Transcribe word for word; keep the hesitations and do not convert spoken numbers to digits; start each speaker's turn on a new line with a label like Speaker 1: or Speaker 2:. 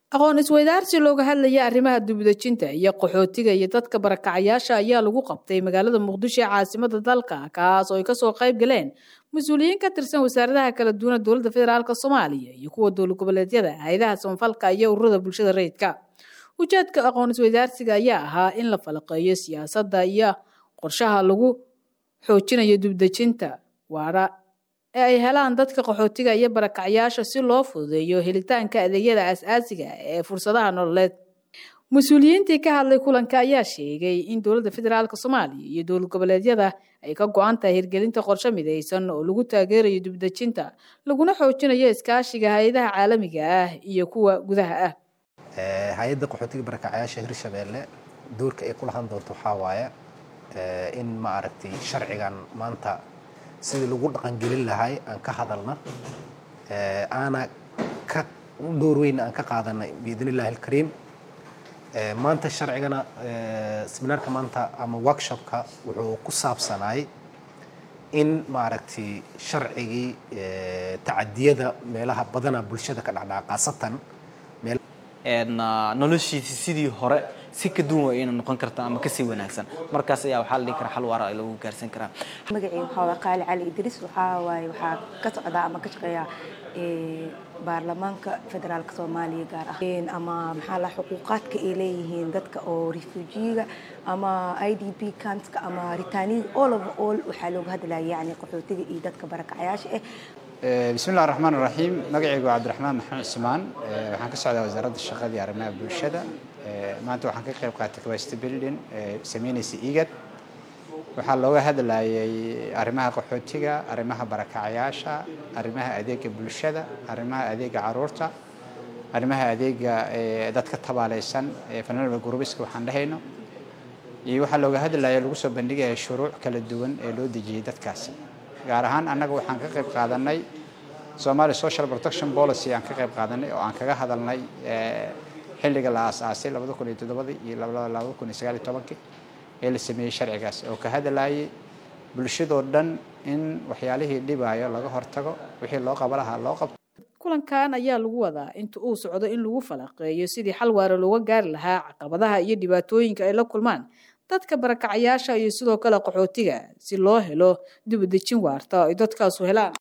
Speaker 1: aqoon isweydaarsi looga hadlaya arrimaha dibadejinta iyo qaxootiga iyo dadka barakacayaasha ayaa lagu qabtay magaalada Muqdisho ee caasimadda dalka kaas oo ay ka soo qayb galeen mas'uuliyiin ka tirsan wasaaradaha kala duwan dowladda federaalka Soomaaliya iyo kuwa dowlad goboleedyada hay'adaha samafalka iyo ururada bulshada rayidka. Ujeedka aqoon isweydaarsiga ayaa ahaa in la falaqeeyo siyaasadda iyo qorshaha lagu xoojinayo dibadejinta waara ee ay helaan dadka qaxootiga iyo barakacayaasha si loo fududeeyo helitaanka adeegyada aasaasiga ee fursadaha nololeed. Mas'uuliyiintii ka hadlay kulanka ayaa sheegay in dowladda federaalka Soomaaliya iyo dowlad goboleedyada ay ka go'an tahay hirgelinta qorshe midaysan oo lagu taageerayo dibadejinta laguna xoojinayo iskaashiga hay'adaha caalamiga ah iyo kuwa gudaha ah.
Speaker 2: ee hay'adda qaxootiga barakacayaasha Hirshabeelle doorka ay ku lahan doonto waxa waaye in ma aragtay sharcigan maanta sidii lagu dhaqan gelin lahay aan ka hadalna ee ana ka door weyn aan ka qaadanay biidnillaahi alkariim ee maanta sharcigana seminaarka maanta ama workshopka wuxuu ku saabsanay in ma aragtay sharcigi tacadiyada meelaha badana bulshada ka dhacda qaasatan meel
Speaker 3: een noloshiisa sidii hore si ka duwan ay noqon kartaa ama ka sii wanaagsan markaas ayaa waxa la dhigi karaa xal waara ay lagu gaarsan karaa.
Speaker 4: magacaygu waxa waa Qaali Cali Idris waxa waay waxa ka socda ama ka shaqeeya ee baarlamaanka federaalka Soomaaliya gaar ahaan ama maxaa la xuquuqaadka ay leeyihiin dadka oo refugeega ama I D P camps-ka ama Ritani all of all waxa looga hadlayaa yani qaxootiga iyo dadka barakacayaasha ah.
Speaker 5: بسم الله الرحمن الرحيم مقعيقو عبد الرحمن محمد عثمان waxaan ka socdaa wasaaradda shaqada iyo arrimaha bulshada maanta waxaan ka qayb qaatay capacity building sameynaysa igad waxaa looga hadlayay arrimaha qaxootiga arrimaha barakacayaasha arrimaha adeega bulshada arrimaha adeega caruurta arrimaha adeega dadka tabaaleysan fanaanada gurbiska waxaan dhahayno iyo waxaa looga hadlayay lagu soo bandhigay shuruuc kala duwan ee loo dejiyay dadkaasi gaar ahaan annaga waxaan ka qayb qaadanay Somali Social Protection Policy aan ka qayb qaadanay oo aan kaga hadalnay ee xilliga la aasaasay laba kun iyo toddoba iyo laba kun iyo sagaal iyo toban ee la sameeyay sharcigaas oo ka hadlayay bulshada dhan in waxyaalihii dhibaayo laga hortago wixii loo qaban lahaa loo qabto.
Speaker 1: kulankan ayaa lagu wadaa inta uu socdo in lagu falaqeeyo sidii xal waara looga gaari lahaa caqabadaha iyo dhibaatooyinka ay la kulmaan dadka barakacayaasha iyo sidoo kale qaxootiga si loo helo dibadejin waarta oo dadkaas u helaan